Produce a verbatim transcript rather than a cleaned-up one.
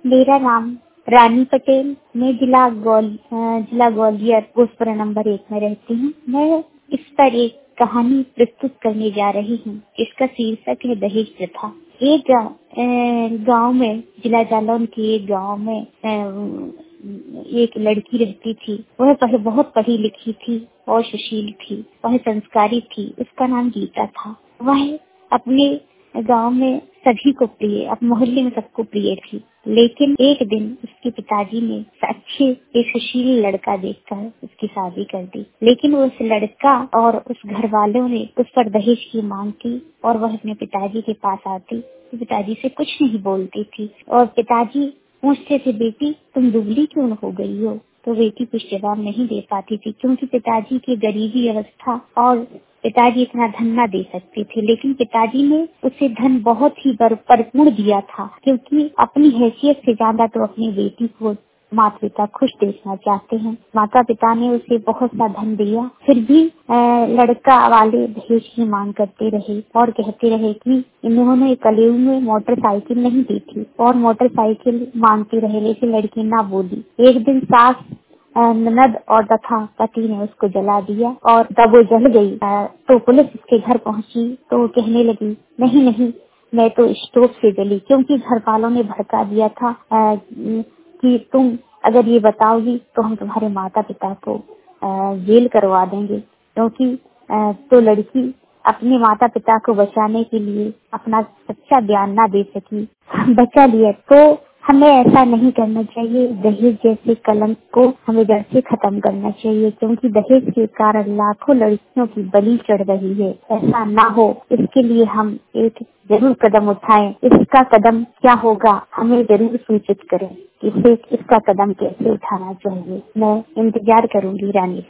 मेरा नाम रानी पटेल। मैं जिला ग्वाल अ, जिला ग्वालियर पोस्ट नंबर एक में रहती हूँ। मैं इस पर एक कहानी प्रस्तुत करने जा रही हूँ। इसका शीर्षक है दहेज प्रथा। एक गाँव अ, गाँव में, जिला जालौन के एक गाँव में अ, एक लड़की रहती थी। वह पह, बहुत पढ़ी लिखी थी और सुशील थी। वह संस्कारी थी। उसका नाम गीता था। वह अपने गांव में सभी को प्रिय, अब मोहल्ले में सबको प्रिय थी। लेकिन एक दिन उसके पिताजी ने अच्छे एक सुशील लड़का देखकर उसकी शादी कर दी। लेकिन उस लड़का और उस घर वालों ने उस पर दहेज की मांग की और वह अपने पिताजी के पास आती तो पिताजी से कुछ नहीं बोलती थी। और पिताजी पूछते थे, बेटी तुम दुबली क्यों हो गई हो? तो बेटी कुछ जवाब नहीं दे पाती थी, क्योंकि पिताजी की गरीबी अवस्था और पिताजी इतना धन न दे सकते थे। लेकिन पिताजी ने उसे धन बहुत ही भरपूर दिया था, क्योंकि अपनी हैसियत से ज्यादा तो अपनी बेटी को माता पिता खुश देखना चाहते हैं। माता पिता ने उसे बहुत सा धन दिया, फिर भी लड़का वाले दहेज की मांग करते रहे और कहते रहे कि इन्होंने कलेऊ में मोटरसाइकिल नहीं दी थी और मोटरसाइकिल मांगते रहे, लेकिन लड़की ना बोली। एक दिन सास ननद और तथा पति ने उसको जला दिया और तब वो जल गई। तो पुलिस उसके घर पहुंची तो कहने लगी, नहीं नहीं मैं तो स्टोव से जली, क्योंकि घर वालों ने भड़का दिया था आ, कि तुम अगर ये बताओगी तो हम तुम्हारे माता पिता को जेल करवा देंगे। क्योंकि तो लड़की अपने माता पिता को बचाने के लिए अपना सच्चा बयान ना दे सकी, बचा लिया। तो हमें ऐसा नहीं करना चाहिए। दहेज जैसे कलंक को हमें जड़ से खत्म करना चाहिए, क्योंकि दहेज के कारण लाखों लड़कियों की बलि चढ़ रही है। ऐसा ना हो, इसके लिए हम एक जरूर कदम उठाएं। इसका कदम क्या होगा हमें जरूर सूचित करें। इसे इसका कदम कैसे उठाना चाहिए। मैं इंतजार करूंगी रानी।